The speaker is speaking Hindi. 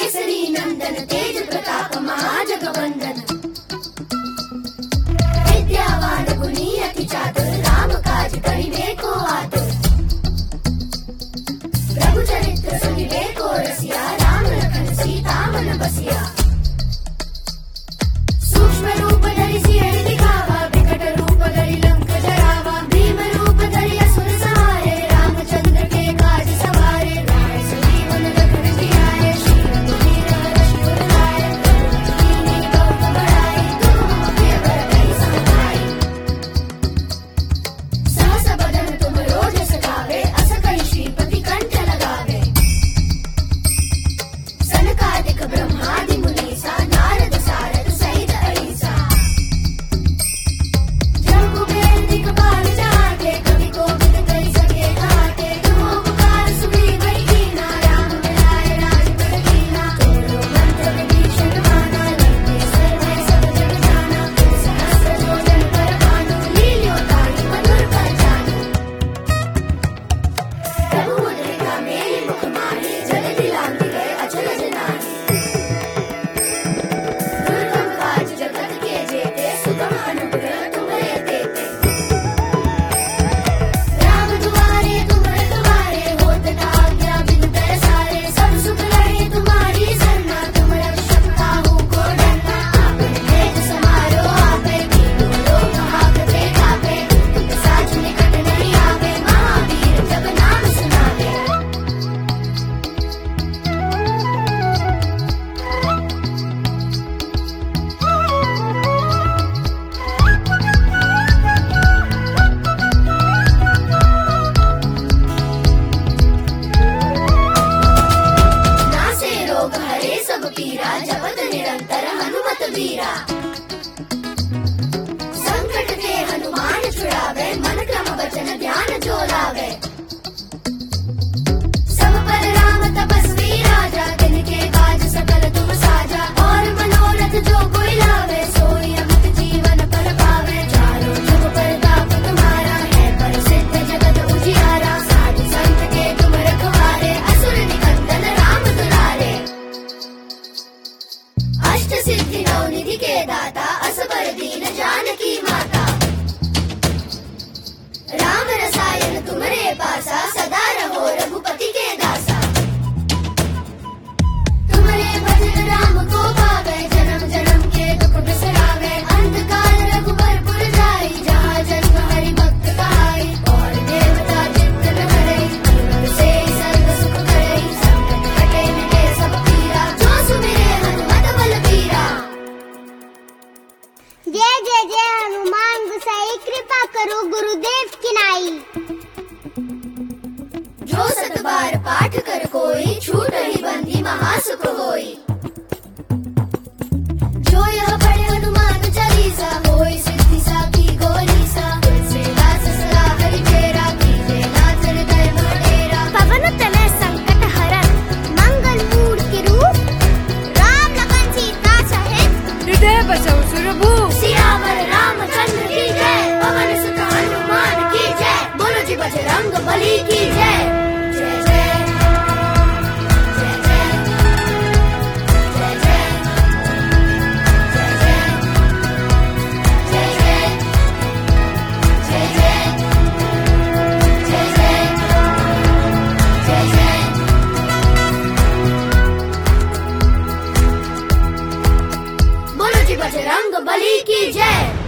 केसरी नंदन तेज प्रताप महाजगवंदन विद्यावान गुणी अति चातुर राम काज करिबे को आतुर प्रभु चरित्र सुनिबे को रसिया राम लखन सीता मन बसिया सूक्ष्म रूप धरि सियहि दिखावा विकट रूप धरि लंक जरावा भीम रूप धरि असुर सहारे रामचंद्र के काज सवारे राय संजीवन लखन जियाए श्री रघुवीर हर्षि उर लाए दीनी बहुत बड़ाई तुम मम प्रिय भरतहि सहाई सहस बदन तुम रोजस गावे अस कहि श्रीपति कंठ लगावे सनकादिक ब्रह्मादि मुनीसा नारद सारद सहित अहिसा जब कुबेर दिखपाल जाके कवि कोविद कहि सके गाके तुम उपकार सुनी बड़ी कीना राम मिलाए राजपद कीना तोरो मंत्र विभीषण माना लंकेश्वर भय सब जग जाना सहस्र योजन पर भानु लील्यो ताहि मधुर फल जानु प्रभु मुद्रिका मेलि मुख माहि जलधि लांघि गए अचल जनाहि दुर्गम काज जगत के जेते सुगम अनुग्रह तुम्हरे तेते राम दुआरे तुम रखवारे होत न आज्ञा बिनु पैसारे सब सुख लहे तुम्हारी सरना तुम रक्षक काहू को डरना आपन तेज समारो आपे तीनों लोक हांकते कापे दुख साज निकट नहीं आवे महावीर जब नाम सुनावे नासे रोग हरे सब पीरा जपत निरंतर हनुमत वीरा संकट के हनुमान छुड़ावे मन क्रम वचन ध्यान जो लावे सब पर राम तपस्वी राजा तिनके काज सकल तुम साजा और मनोरथ जो कोई लावे सोई अमित जीवन फल पावे चारों जुग प्रताप तुम्हारा है प्रसिद्ध जगत उजियारा साधु संत के तुम रखवारे असुर निकंदन राम दुलारे अष्ट सिद्धि नौ निधि के दाता असबर दीन जानकी माता राम रसायन तुम्हारे पासा सदा रहो रघुपति के दासा तुम्हारे भजन राम को पावे जन्म जन्म के दुख बिसरावे अंधकार रघुबर पुर जाई जहाँ जन्म हरि भक्त कहाई और देवता चित्त न हरई हनुमत से सर्व सुख करई संकट कटे मिटे सब पीरा जो सुमिरे हनुमत बलबीरा जय जय जय हनुमान गोसाई कृपा करो गुरुदेव की नाई। जो सत बार पाठ कर कोई छूट ही बंदी महासुख होई जो यह पढ़े हनुमान चालीसा होई सिद्धि साखी गौरीसा तुलसीदास सदा हरि फेरा कीजे नाथ हृदय मोटेरा पवन तनय संकट हरन मंगल मूर्ति रूप राम लखन सीता सहित हृदय बसौ सुरभूप सियावर रामचंद्र की जय पवन सुत हनुमान की जय बोलो जी बजरंग बली की जय जय जय जय जय जय जय जय जय जय जय जय जय जय जय बोलो जी बजरंग बली की जय।